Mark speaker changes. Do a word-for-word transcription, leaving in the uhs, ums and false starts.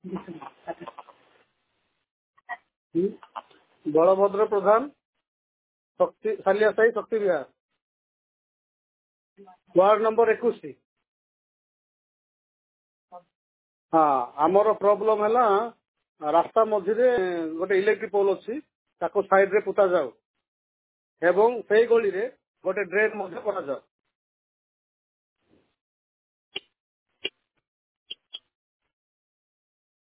Speaker 1: बलभद्र प्रधान शक्ति सालिया साई शक्ति विहार ward number इक्कीस। हाँ आमर प्रॉब्लम है रास्ता मझे गोटे इलेक्ट्रिक पोल अच्छी साइड रे पुता जाऊ एवं से गली रे गोटे ड्रेन मध्य करा जाऊ।